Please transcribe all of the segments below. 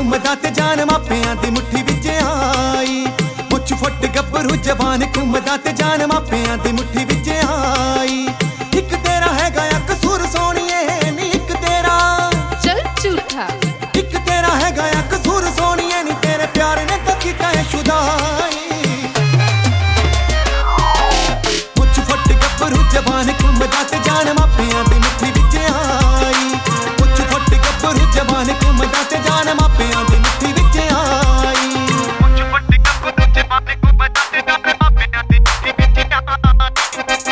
घुमदा ते जान मापियां दी मुट्ठी विच आई। मुछ फुट गभरू जवान घुमदा ते जान मापियां दी मुट्ठी विच आई। एक तेरा हैगा या कसूर सोनिए नी एक तेरा चल झूठा। एक तेरा हैगा या कसूर सोनिए नी तेरे प्यार ने तो कीता है शुदाई। मुछ फुट गभरू जवान घुमदा ते जान मापियां दी मुट्ठी विच आई। मुछ फुट गभरू जवान घुमदा ते जान मापियां दी मुट्ठी विच आई। मुछ फुट गभरू जवान घुमदा ते जान मापियां दी मुट्ठी विच आई।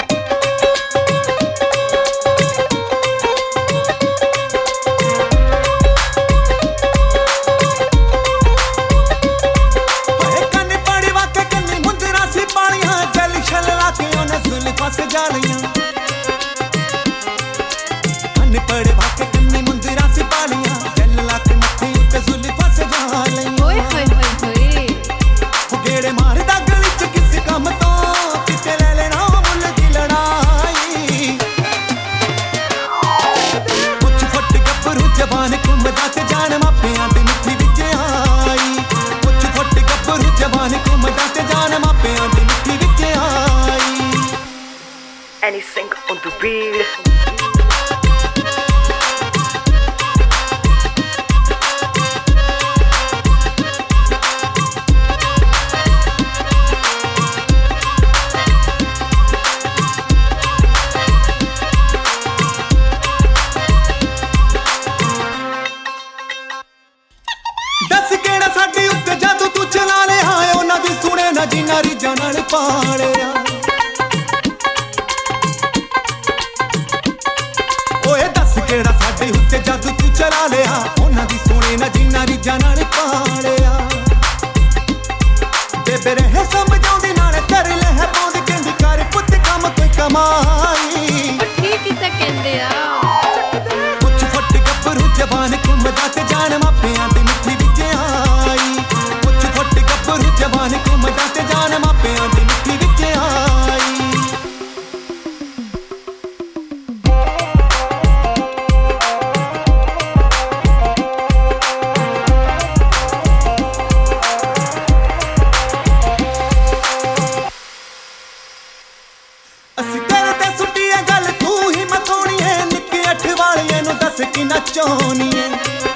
अनपढ़ भाके कन्नी मुंदरा से पालियां जल लाख मथे उत्ते जुल्फां से जा लईयां। ओए होए होए होए ओ गेड़े मारदा गली च किस काम तो किते ले लेना मुल दी लड़ाई। कुछ फुट गभरू जवान घुमदा ते जान मापियां दी मुट्ठी विच आई। कुछ फुट गभरू जवान घुमदा ते जान मापियां दी मुट्ठी विच आई। Anything on the beat. दस केड़ा साडे उत्ते जादू तू चला लिया उन्हां दी सुणे ना जिन्हां रीझां नाल पालिया। ओए दस केड़ा साडे उत्ते जादू तू चला लिया उन्हां दी सुणे ना जिन्हां रीझां नाल पालिया। बेबे रहे समझाउंदी नाल कर ले है पाउंदी कहंदी कर पुੱਤ काम कोई कमाई। ठीक ही तां कहंदे आ। कुछ फुट गभरू जवान घुमदा ते जान मापियां दी मुट्ठी विच आई। कुछ फुट गभरू जवान घुमदा ते जान मापियां दी मुट्ठी विच आई। ਅਸੀਂ ਤੇਰੇ ਤੇ ਸੁੱਟੀ ਐ ਗੱਲ ਤੂੰ ਹੀ ਮਕਾਉਣੀ ਐ ਨਿੱਕੇ ਅੱਠ ਵਾਲੀਏ ਨੂੰ ਦੱਸ ਕਿ ਨਚਾਉਣੀ ਐ।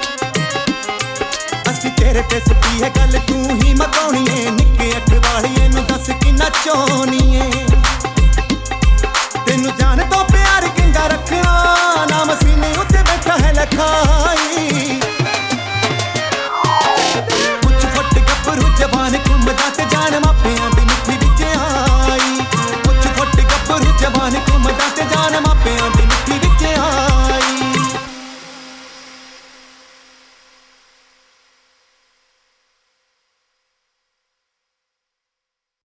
ਅਸੀਂ ਤੇਰੇ ਤੇ ਸੁੱਟੀ ਐ ਗੱਲ ਤੂੰ ਹੀ ਮਕਾਉਣੀ ਐ ਨਿੱਕੇ ਅੱਠ ਵਾਲੀਏ ਨੂੰ ਦੱਸ ਕਿ ਨਚਾਉਣੀ ਐ। ਤੈਨੂੰ ਜਾਨ ਤੋਂ ਪਿਆਰ ਕਿੰਦਾ ਰੱਖਣਾ ਨਾਮ ਸੀਨੇ ਉੱਤੇ ਬੈਠਾ ਹੈ ਲਖਾਈ। ਕੁਝ ਫੁੱਟ ਗਭਰੂ ਜਵਾਨ ਘੁੰਮਦਾ ਤੇ ਜਾਨ ਮਾਪੇ